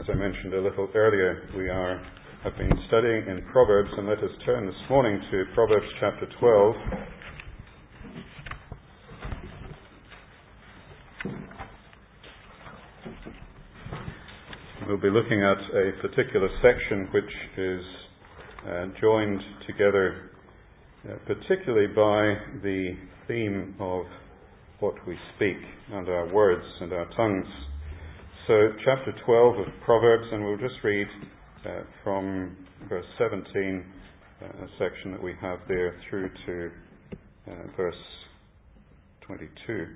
As I mentioned a little earlier, we have been studying in Proverbs, and let us turn this morning to Proverbs chapter 12. We'll be looking at a particular section which is joined together particularly by the theme of what we speak and our words and our tongues. So chapter 12 of Proverbs, and we'll just read from verse 17, a section that we have there, through to verse 22.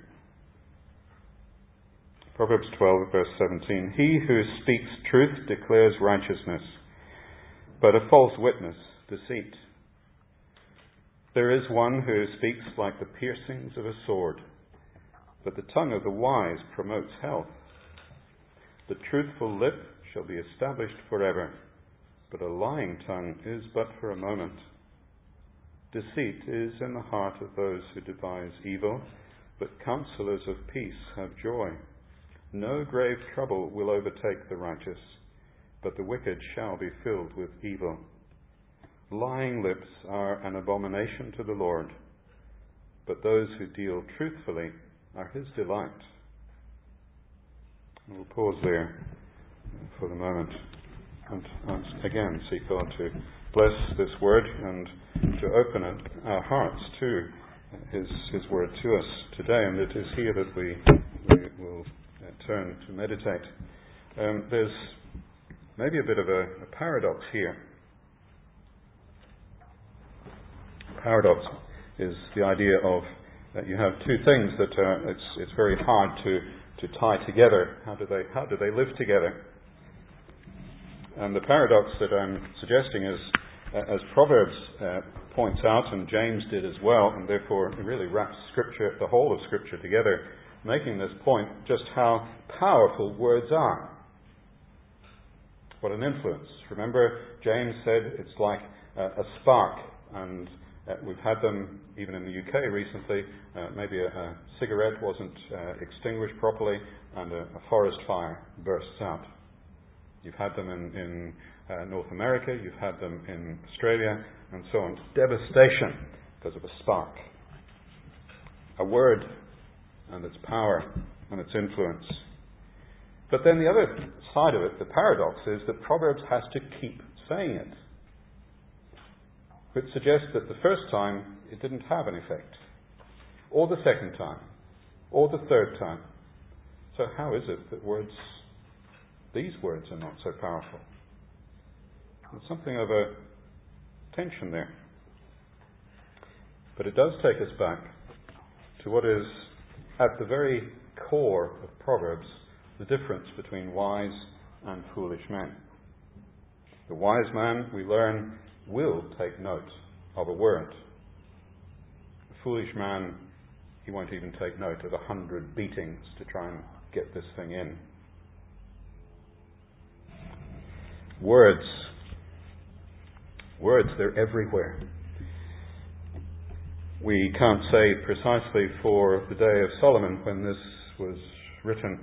Proverbs 12, verse 17. He who speaks truth declares righteousness, but a false witness, deceit. There is one who speaks like the piercings of a sword, but the tongue of the wise promotes health. The truthful lip shall be established forever, but a lying tongue is but for a moment. Deceit is in the heart of those who devise evil, but counselors of peace have joy. No grave trouble will overtake the righteous, but the wicked shall be filled with evil. Lying lips are an abomination to the Lord, but those who deal truthfully are his delight. We'll pause there for the moment and again seek God to bless this word and to open our hearts to his word to us today. And it is here that we will turn to meditate. There's maybe a bit of a paradox here. Paradox is the idea of that you have two things that it's very hard to tie together. How do they live together? And the paradox that I'm suggesting is, as Proverbs points out, and James did as well, and therefore it really wraps Scripture, the whole of Scripture together, making this point just how powerful words are. What an influence. Remember, James said it's like a spark, and we've had them even in the UK recently. Maybe a cigarette wasn't extinguished properly and a forest fire bursts out. You've had them in North America, you've had them in Australia, and so on. Devastation because of a spark. A word and its power and its influence. But then the other side of it, the paradox, is that Proverbs has to keep saying it. Which suggests that the first time it didn't have an effect, or the second time, or the third time. So how is it that these words are not so powerful? There's something of a tension there. But it does take us back to what is at the very core of Proverbs, the difference between wise and foolish men. The wise man, we learn, will take note of a word. A foolish man, he won't even take note of 100 beatings to try and get this thing in. Words, they're everywhere. We can't say precisely for the day of Solomon when this was written,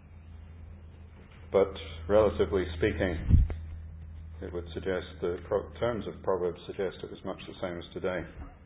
but relatively speaking, it would suggest the terms of Proverbs suggest it was much the same as today.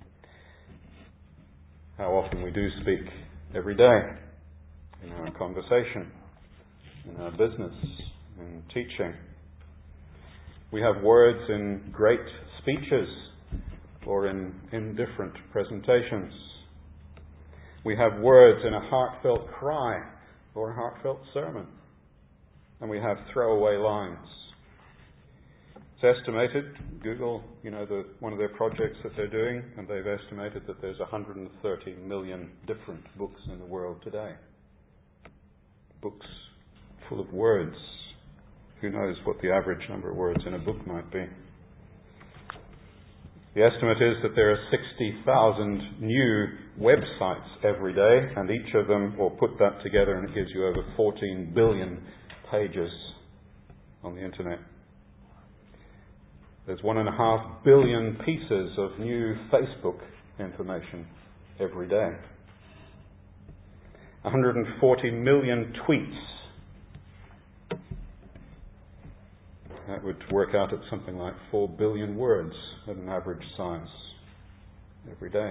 How often we do speak every day in our conversation, in our business, in teaching. We have words in great speeches or in indifferent presentations. We have words in a heartfelt cry or a heartfelt sermon. And we have throwaway lines. It's estimated, Google, one of their projects that they're doing, and they've estimated that there's 130 million different books in the world today. Books full of words. Who knows what the average number of words in a book might be. The estimate is that there are 60,000 new websites every day, and each of them, or put that together, and it gives you over 14 billion pages on the internet. There's 1.5 billion pieces of new Facebook information every day. 140 million tweets that would work out at something like 4 billion words at an average size every day.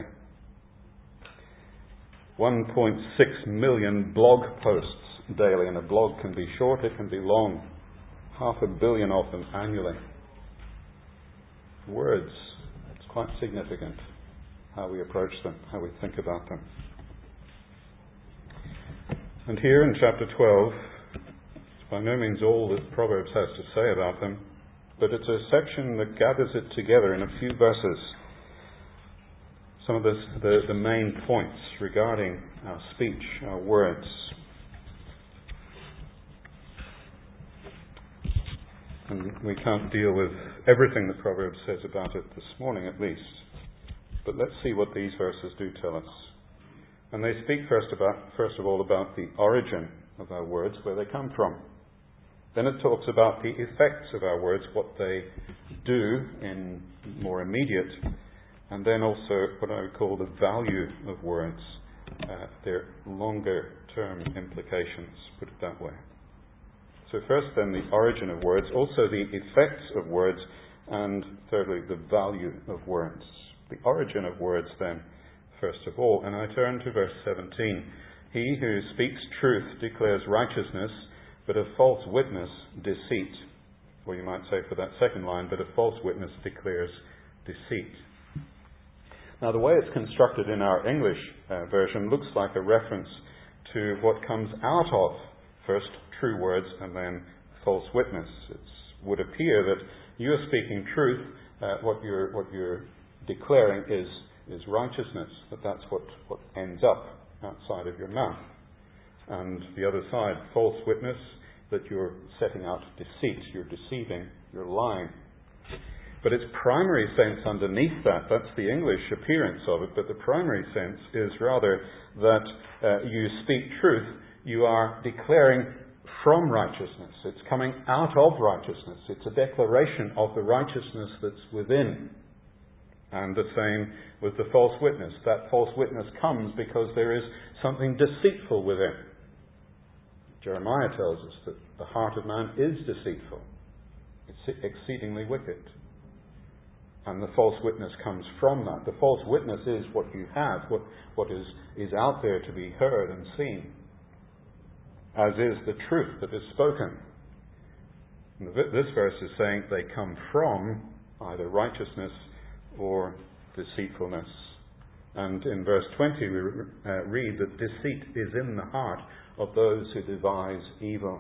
1.6 million blog posts daily, and a blog can be short, it can be long. 500 million of them annually. Words, it's quite significant how we approach them, how we think about them. And here in chapter 12, it's by no means all that Proverbs has to say about them, but it's a section that gathers it together in a few verses. Some of the main points regarding our speech, our words. And we can't deal with everything that Proverbs says about it this morning at least. But let's see what these verses do tell us. And they speak first of all about the origin of our words, where they come from. Then it talks about the effects of our words, what they do in more immediate, and then also what I would call the value of words, their longer term implications, put it that way. So first then the origin of words, also the effects of words, and thirdly the value of words. The origin of words then, first of all, and I turn to verse 17. He who speaks truth declares righteousness, but a false witness deceit. Or you might say for that second line, but a false witness declares deceit. Now the way it's constructed in our English version looks like a reference to what comes out of first true words and then false witness. It would appear that you are speaking truth, what you're declaring is righteousness, that's what ends up outside of your mouth. And the other side, false witness, that you're setting out deceit, you're deceiving, you're lying. But its primary sense underneath that's the English appearance of it, but the primary sense is rather that you speak truth, you are declaring from righteousness. It's coming out of righteousness. It's a declaration of the righteousness that's within. And the same with the false witness. That false witness comes because there is something deceitful within. Jeremiah tells us that the heart of man is deceitful. It's exceedingly wicked. And the false witness comes from that. The false witness is what you have, what is out there to be heard and seen, as is the truth that is spoken. And this verse is saying they come from either righteousness or deceitfulness. And in verse 20 we read that deceit is in the heart of those who devise evil.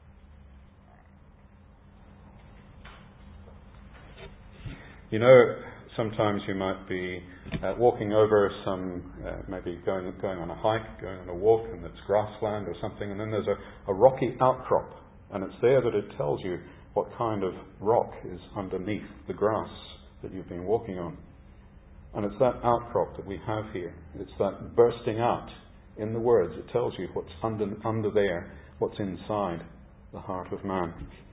You know, sometimes you might be walking over some, maybe going on a hike, going on a walk, and it's grassland or something, and then there's a rocky outcrop, and it's there that it tells you what kind of rock is underneath the grass that you've been walking on. And it's that outcrop that we have here. It's that bursting out in the words. It tells you what's under there, what's inside the heart of man.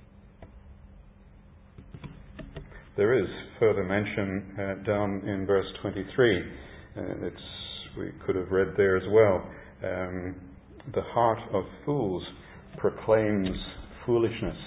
There is further mention down in verse 23. We could have read there as well. The heart of fools proclaims foolishness.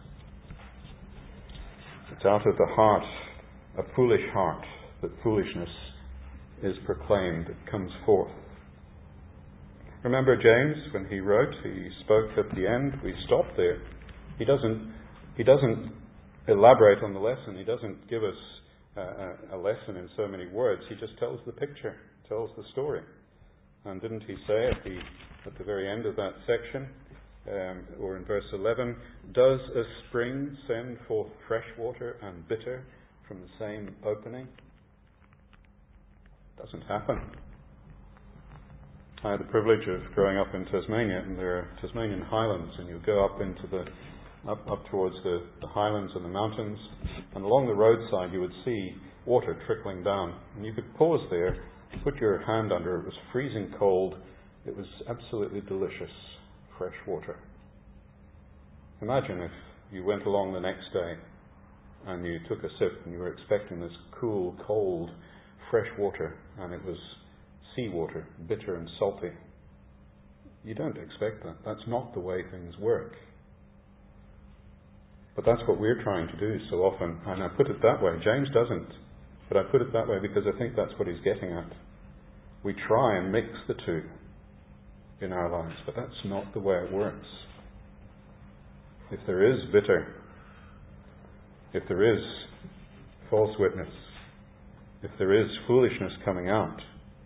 It's out of the heart, a foolish heart, that foolishness is proclaimed. It comes forth. Remember James, when he wrote, he spoke at the end. We stopped there. He doesn't elaborate on the lesson. He doesn't give us a lesson in so many words. He just tells the picture, tells the story. And didn't he say at the very end of that section, or in verse 11, does a spring send forth fresh water and bitter from the same opening? Doesn't happen. I had the privilege of growing up in Tasmania, and there are Tasmanian highlands, and you go up into up towards the highlands and the mountains, and along the roadside you would see water trickling down, and you could pause there, put your hand under it. It was freezing cold. It was absolutely delicious, fresh water. Imagine if you went along the next day and you took a sip and you were expecting this cool, cold, fresh water, and it was seawater, bitter and salty. You don't expect that. That's not the way things work. But that's what we're trying to do so often. And I put it that way. James doesn't. But I put it that way because I think that's what he's getting at. We try and mix the two in our lives, but that's not the way it works. If there is bitter, if there is false witness, if there is foolishness coming out,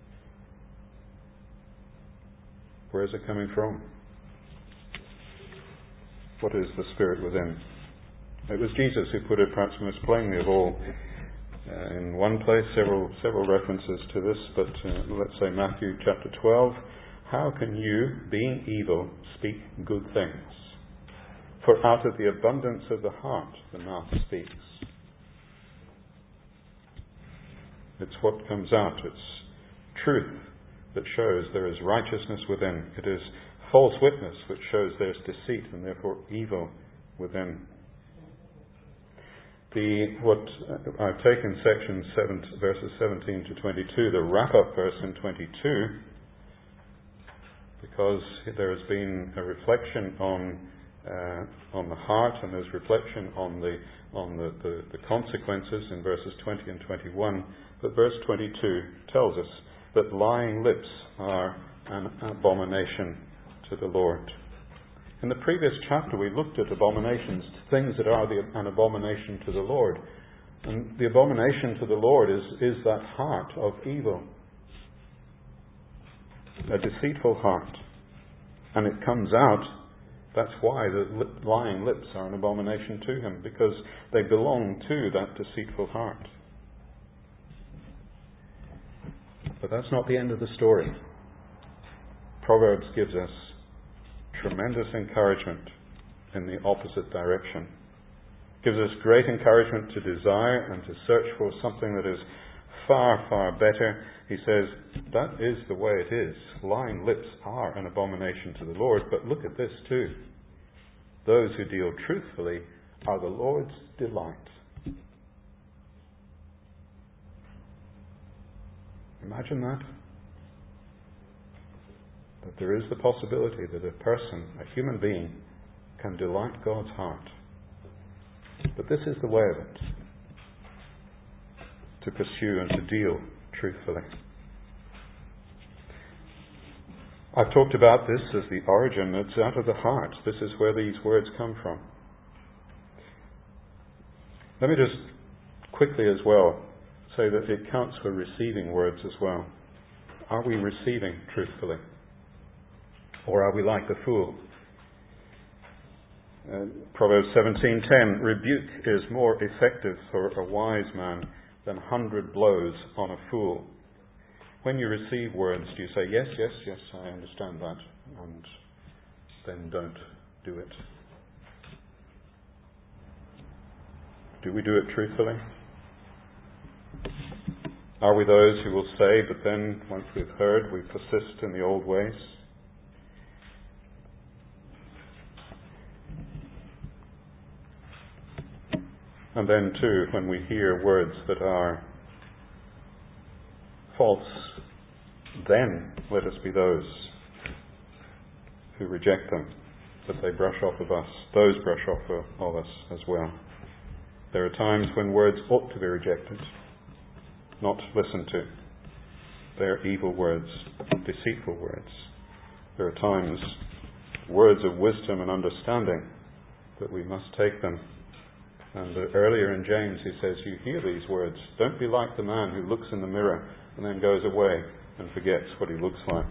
where is it coming from? What is the spirit within? It was Jesus who put it perhaps most plainly of all. In one place, several references to this, but let's say Matthew chapter 12. How can you, being evil, speak good things? For out of the abundance of the heart, the mouth speaks. It's what comes out. It's truth that shows there is righteousness within. It is false witness which shows there's deceit and therefore evil within. I've taken section 7, verses 17 to 22, the wrap-up verse in 22, because there has been a reflection on the heart, and there's reflection on the consequences in verses 20 and 21. But verse 22 tells us that lying lips are an abomination to the Lord. In the previous chapter we looked at abominations, things that are an abomination to the Lord. And the abomination to the Lord is that heart of evil. A deceitful heart. And it comes out, that's why the lying lips are an abomination to him, because they belong to that deceitful heart. But that's not the end of the story. Proverbs gives us tremendous encouragement in the opposite direction. Gives us great encouragement to desire and to search for something that is far, far better. He says, that is the way it is. Lying lips are an abomination to the Lord, but look at this too. Those who deal truthfully are the Lord's delight. Imagine that. That there is the possibility that a person, a human being, can delight God's heart. But this is the way of it. To pursue and to deal truthfully. I've talked about this as the origin. It's out of the heart. This is where these words come from. Let me just quickly as well say that it counts for receiving words as well. Are we receiving truthfully? Or are we like the fool? Proverbs 17:10, rebuke is more effective for a wise man than 100 blows on a fool. When you receive words, do you say, yes, yes, yes, I understand that, and then don't do it? Do we do it truthfully? Are we those who will say, but then, once we've heard, we persist in the old ways? And then too, when we hear words that are false, then let us be those who reject them, that they brush off of us. Those brush off of us as well. There are times when words ought to be rejected, not listened to. They are evil words, deceitful words. There are times, words of wisdom and understanding, that we must take them. And earlier in James he says, you hear these words. Don't be like the man who looks in the mirror and then goes away and forgets what he looks like.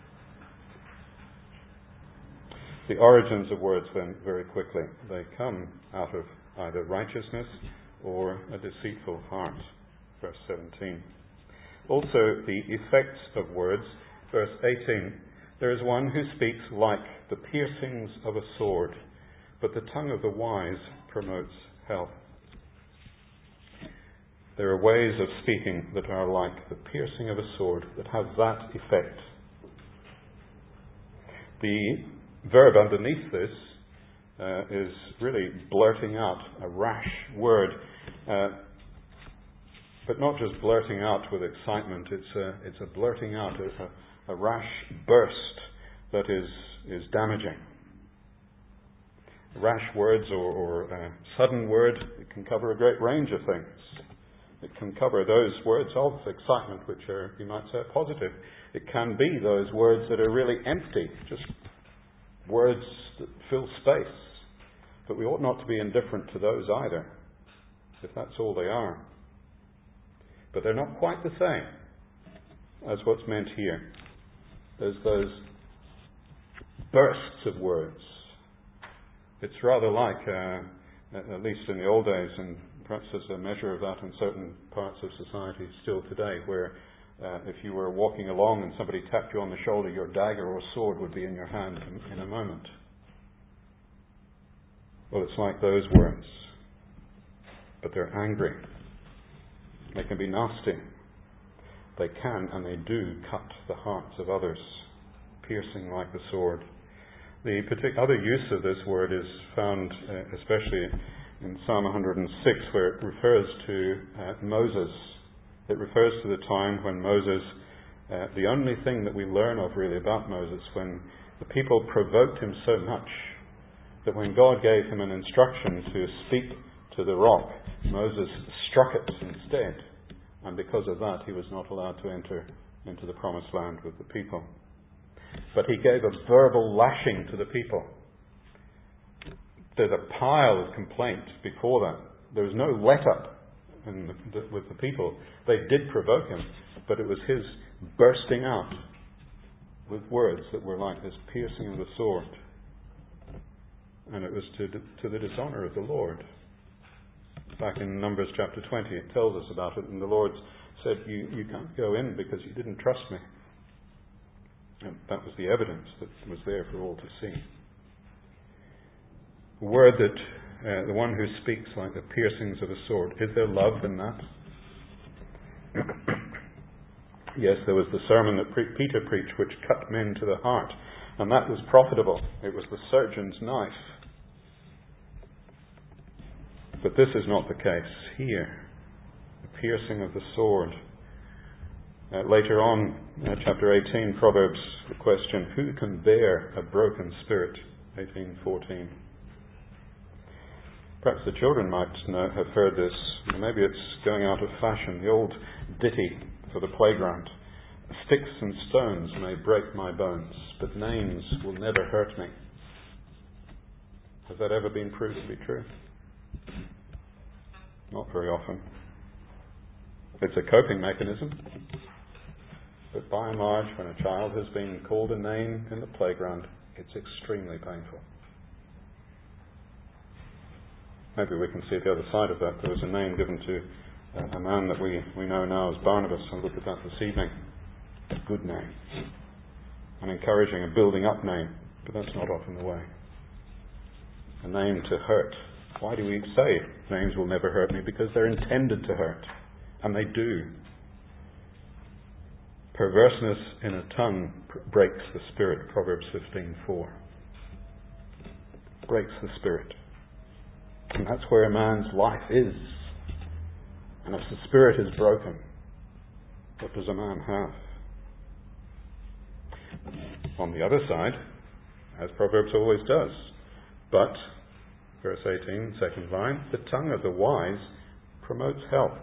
The origins of words then, very quickly, they come out of either righteousness or a deceitful heart. Verse 17. Also the effects of words. Verse 18. There is one who speaks like the piercings of a sword, but the tongue of the wise promotes health. There are ways of speaking that are like the piercing of a sword, that have that effect. The verb underneath this is really blurting out a rash word, but not just blurting out with excitement. It's a blurting out, a rash burst that is damaging. rash words or a sudden word. It can cover a great range of things. It can cover those words of excitement which are, you might say, positive. It can be those words that are really empty, just words that fill space. But we ought not to be indifferent to those either, if that's all they are. But they're not quite the same as what's meant here. There's those bursts of words. It's rather like, at least in the old days, and perhaps there's a measure of that in certain parts of society still today, where if you were walking along and somebody tapped you on the shoulder, your dagger or sword would be in your hand in a moment. Well, it's like those words. But they're angry. They can be nasty. They can and they do cut the hearts of others, piercing like a sword. The other use of this word is found especially in Psalm 106, where it refers to Moses. It refers to the time when Moses, the only thing that we learn of really about Moses, when the people provoked him so much that when God gave him an instruction to speak to the rock, Moses struck it instead. And because of that, he was not allowed to enter into the promised land with the people. But he gave a verbal lashing to the people. There's a pile of complaints before that. There was no let-up with the people. They did provoke him, but it was his bursting out with words that were like this piercing of the sword. And it was to the dishonour of the Lord. Back in Numbers chapter 20, it tells us about it, and the Lord said, you can't go in because you didn't trust me. And that was the evidence that was there for all to see. A word that the one who speaks like the piercings of a sword, is there love in that? Yes, there was the sermon that Peter preached which cut men to the heart, and that was profitable. It was the surgeon's knife. But this is not the case here. The piercing of the sword. Later on, chapter 18, Proverbs, the question, who can bear a broken spirit? 18:14. Perhaps the children might have heard this. Maybe it's going out of fashion. The old ditty for the playground. Sticks and stones may break my bones, but names will never hurt me. Has that ever been proved to be true? Not very often. It's a coping mechanism. But by and large, when a child has been called a name in the playground, it's extremely painful. Maybe we can see the other side of that. There was a name given to a man that we know now as Barnabas. I'll look at that this evening. A good name. An encouraging, a building up name. But that's not often the way. A name to hurt. Why do we say names will never hurt me? Because they're intended to hurt. And they do. Perverseness in a tongue breaks the spirit. Proverbs 15:4. Breaks the spirit. And that's where a man's life is. And if the spirit is broken, what does a man have? On the other side, as Proverbs always does, but, verse 18, second line, the tongue of the wise promotes health.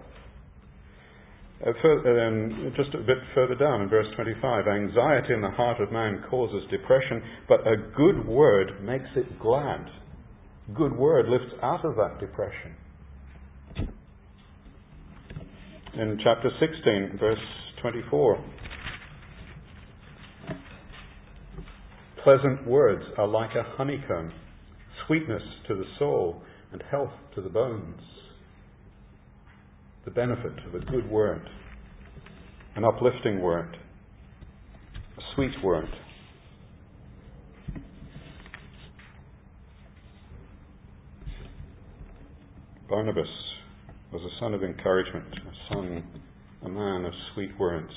Just a bit further down in verse 25, anxiety in the heart of man causes depression, but a good word makes it glad. Good word lifts out of that depression. In chapter 16, verse 24, pleasant words are like a honeycomb, sweetness to the soul and health to the bones. The benefit of a good word, an uplifting word, a sweet word. Barnabas was a son of encouragement, a man of sweet words.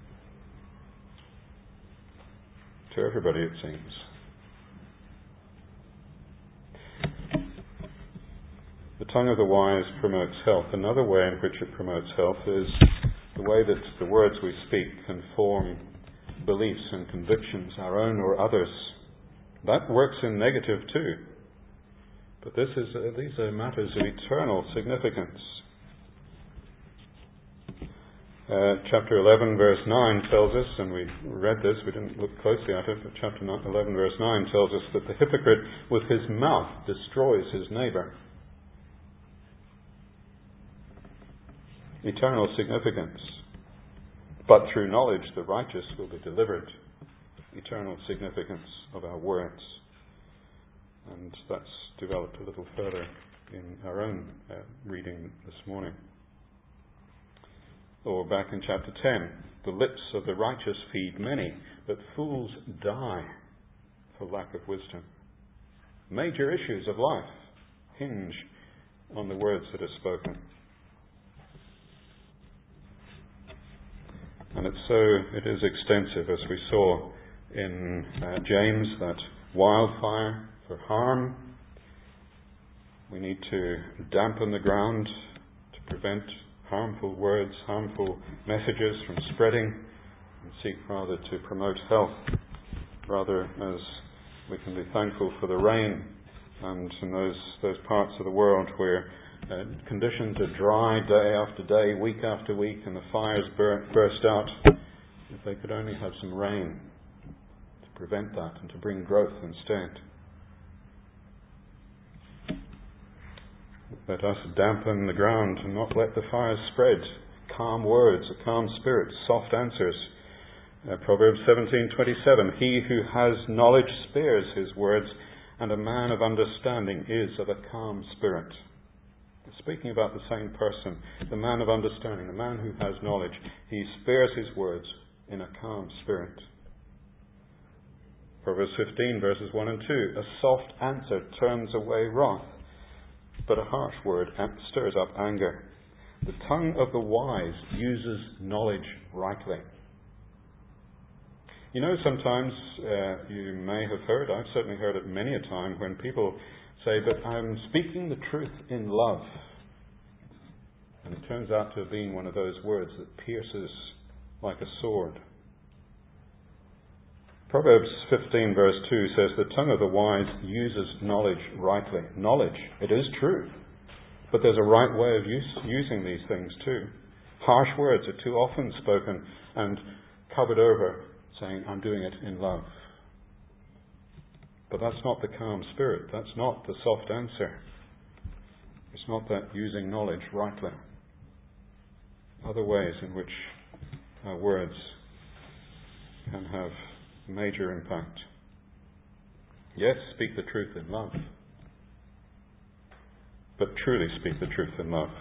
To everybody, it seems. The tongue of the wise promotes health. Another way in which it promotes health is the way that the words we speak can form beliefs and convictions, our own or others. That works in negative too. But these are matters of eternal significance. Chapter 11 verse 9 tells us, and we read this, we didn't look closely at it, but chapter 11 verse 9 tells us that the hypocrite with his mouth destroys his neighbour. Eternal significance. But through knowledge the righteous will be delivered. Eternal significance of our words. And that's developed a little further in our own reading this morning. Or back in chapter 10, the lips of the righteous feed many, but fools die for lack of wisdom. Major issues of life hinge on the words that are spoken. And it is extensive, as we saw in James, that wildfire for harm. We need to dampen the ground to prevent harmful words, harmful messages from spreading, and seek rather to promote health, rather as we can be thankful for the rain and in those parts of the world where conditions are dry day after day, week after week, and the fires burst out. If they could only have some rain to prevent that and to bring growth instead. Let us dampen the ground and not let the fires spread. Calm words, a calm spirit, soft answers. Proverbs 17:27. He who has knowledge spares his words, and a man of understanding is of a calm spirit. Speaking about the same person, the man of understanding, the man who has knowledge, he spares his words in a calm spirit. Proverbs 15 verses 1 and 2. A soft answer turns away wrath, but a harsh word stirs up anger. The tongue of the wise uses knowledge rightly. You know, sometimes you may have heard, I've certainly heard it many a time, when people say, but I'm speaking the truth in love. And it turns out to have been one of those words that pierces like a sword. Proverbs 15 verse 2 says, the tongue of the wise uses knowledge rightly. Knowledge, it is true. But there's a right way of using these things too. Harsh words are too often spoken and covered over, saying, I'm doing it in love. But that's not the calm spirit. That's not the soft answer. It's not that using knowledge rightly. Other ways in which our words can have major impact. Yes, speak the truth in love. But truly speak the truth in love.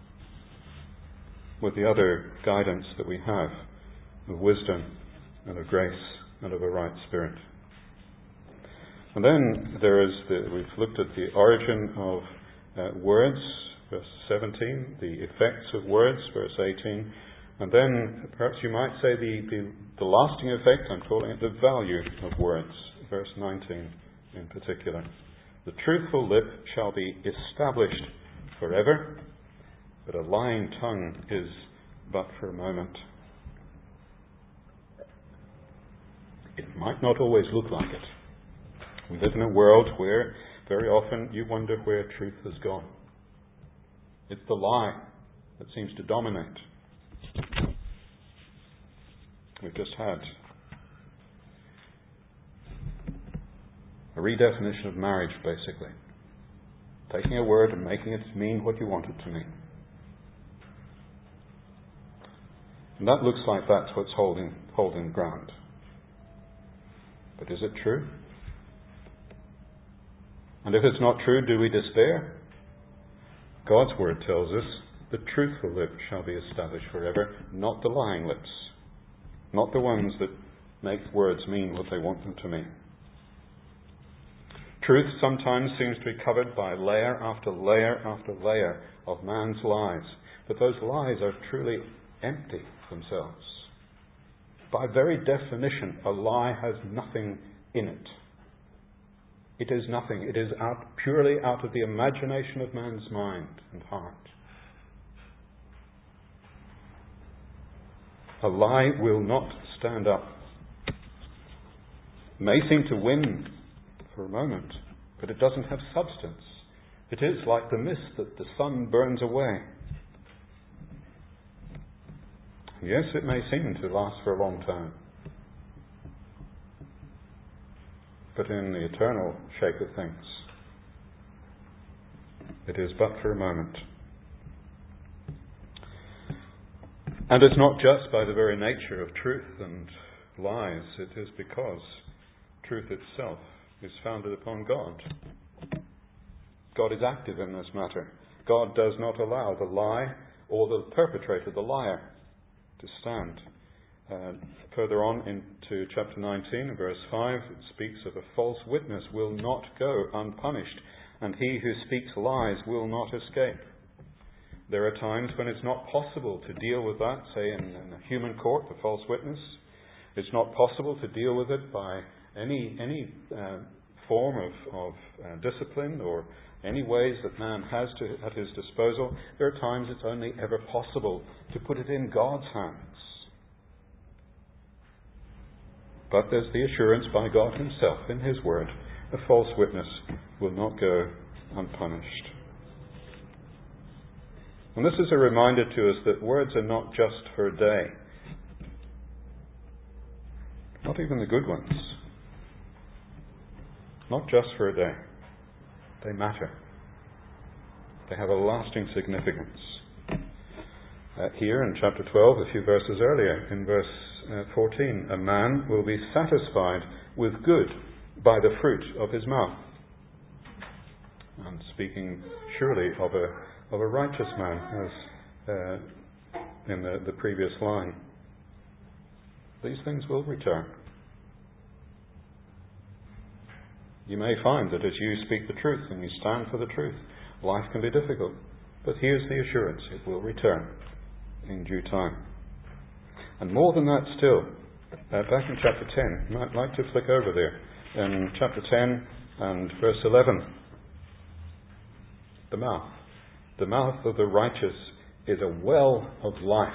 With the other guidance that we have of wisdom and of grace and of a right spirit. And then we've looked at the origin of words, verse 17, the effects of words, verse 18, and then perhaps you might say the lasting effect, I'm calling it the value of words, verse 19 in particular. The truthful lip shall be established forever, but a lying tongue is but for a moment. It might not always look like it. We live in a world where very often you wonder where truth has gone. It's the lie that seems to dominate. We've just had a redefinition of marriage, basically. Taking a word and making it mean what you want it to mean. And that looks like that's what's holding ground. But is it true? And if it's not true, do we despair? God's word tells us, the truthful lip shall be established forever, not the lying lips. Not the ones that make words mean what they want them to mean. Truth sometimes seems to be covered by layer after layer after layer of man's lies. But those lies are truly empty themselves. By very definition, a lie has nothing in it. It is nothing. It is purely out of the imagination of man's mind and heart. A lie will not stand up. It may seem to win for a moment, but it doesn't have substance. It is like the mist that the sun burns away. Yes, it may seem to last for a long time, but in the eternal shape of things, it is but for a moment. And it's not just by the very nature of truth and lies, it is because truth itself is founded upon God. God is active in this matter. God does not allow the lie or the perpetrator, the liar, to stand. Further on into chapter 19, verse 5, it speaks of a false witness will not go unpunished, and he who speaks lies will not escape. There are times when it's not possible to deal with that, say in a human court, the false witness. It's not possible to deal with it by any form of discipline or any ways that man has at his disposal. There are times it's only ever possible to put it in God's hands. But there's the assurance by God himself in his word, a false witness will not go unpunished. And this is a reminder to us that words are not just for a day. Not even the good ones. Not just for a day. They matter. They have a lasting significance. Here in chapter 12, a few verses earlier, in verse 14, a man will be satisfied with good by the fruit of his mouth. And speaking surely of a righteous man, as in the previous line. These things will return. You may find that as you speak the truth and you stand for the truth, life can be difficult. But here's the assurance, it will return in due time. And more than that still, back in chapter 10, you might like to flick over there, in chapter 10 and verse 11. The mouth of the righteous is a well of life.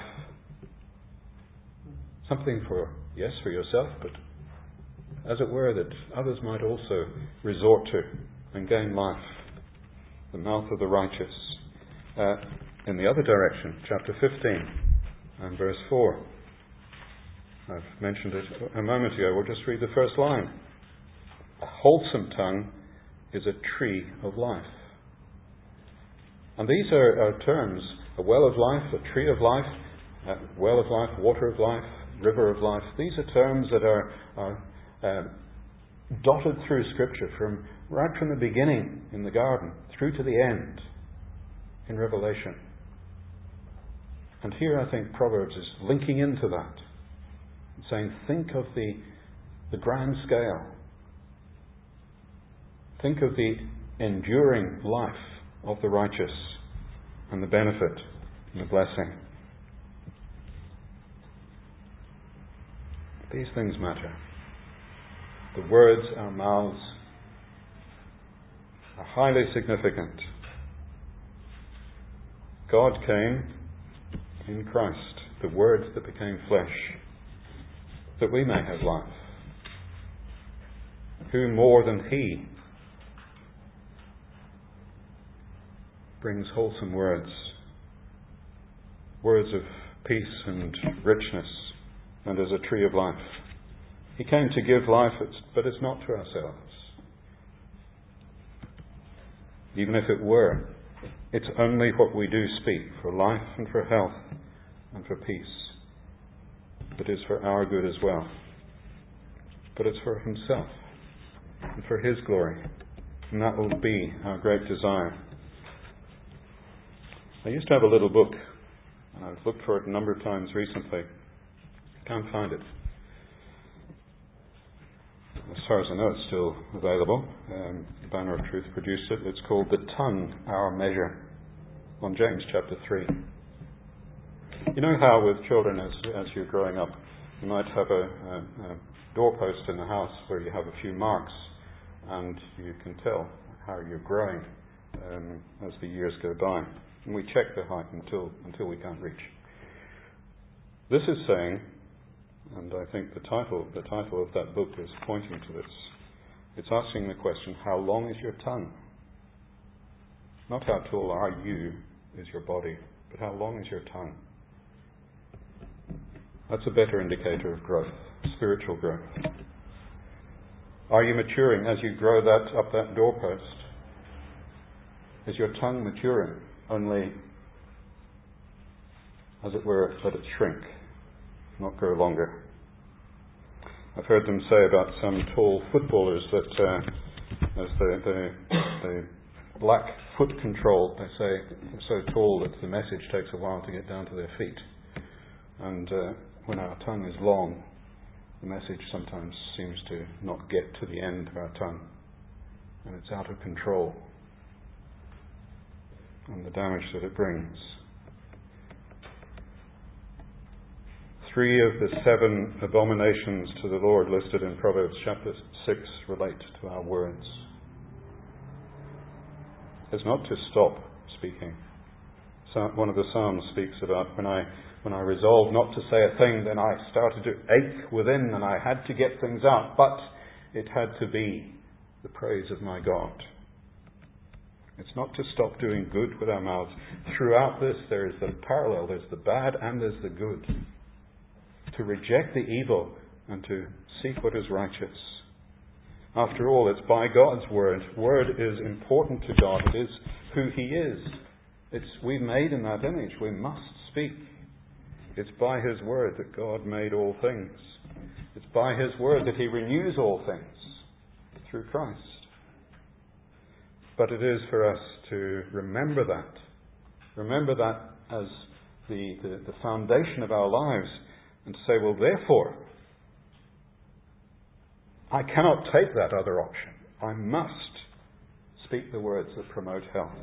Something for yourself, but as it were, that others might also resort to and gain life. The mouth of the righteous. In the other direction, chapter 15 and verse 4. I've mentioned it a moment ago. We'll just read the first line. A wholesome tongue is a tree of life. And these are terms, a well of life, a tree of life, well of life, water of life, river of life. These are terms that are dotted through Scripture right from the beginning in the garden through to the end in Revelation. And here I think Proverbs is linking into that, saying, think of the grand scale. Think of the enduring life of the righteous and the benefit and the blessing. These things matter. The words, our mouths, are highly significant. God came in Christ, the Word that became flesh, that we may have life. Who more than He brings wholesome words, words of peace and richness, and as a tree of life. He came to give life, but it's not to ourselves. Even if it were, it's only what we do speak for life and for health and for peace. It is for our good as well. But it's for Himself and for His glory. And that will be our great desire. I used to have a little book, and I've looked for it a number of times recently. Can't find it. As far as I know, it's still available. Banner of Truth produced it. It's called The Tongue, Our Measure, on James chapter 3. You know how with children, as you're growing up, you might have a doorpost in the house where you have a few marks, and you can tell how you're growing as the years go by. And we check the height until we can't reach. This is saying, and I think the title of that book is pointing to this. It's asking the question, how long is your tongue? Not how tall are you is your body, but how long is your tongue. That's a better indicator of growth, spiritual growth. Are you maturing as you grow that up that doorpost? Is your tongue maturing? Only, as it were, let it shrink, not grow longer. I've heard them say about some tall footballers that as they lack foot control, they say they're so tall that the message takes a while to get down to their feet. And when our tongue is long, the message sometimes seems to not get to the end of our tongue, and it's out of control, and the damage that it brings. 3 of the 7 abominations to the Lord listed in Proverbs chapter 6 relate to our words. It's not to stop speaking. One of the Psalms speaks about when I resolved not to say a thing, then I started to ache within and I had to get things out, but it had to be the praise of my God. It's not to stop doing good with our mouths. Throughout this there is the parallel. There's the bad and there's the good. To reject the evil and to seek what is righteous. After all, it's by God's word. Word is important to God. It is who He is. We're made in that image. We must speak. It's by His word that God made all things. It's by His word that He renews all things through Christ. But it is for us to remember that. Remember that as the foundation of our lives, and to say, well, therefore, I cannot take that other option. I must speak the words that promote health.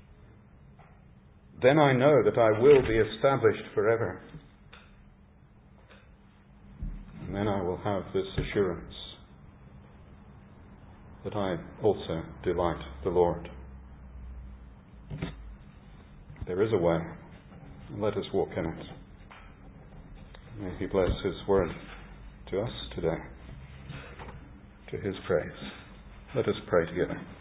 Then I know that I will be established forever. And then I will have this assurance that I also delight the Lord. There is a way, and let us walk in it. May He bless His word to us today, to His praise. Let us pray together.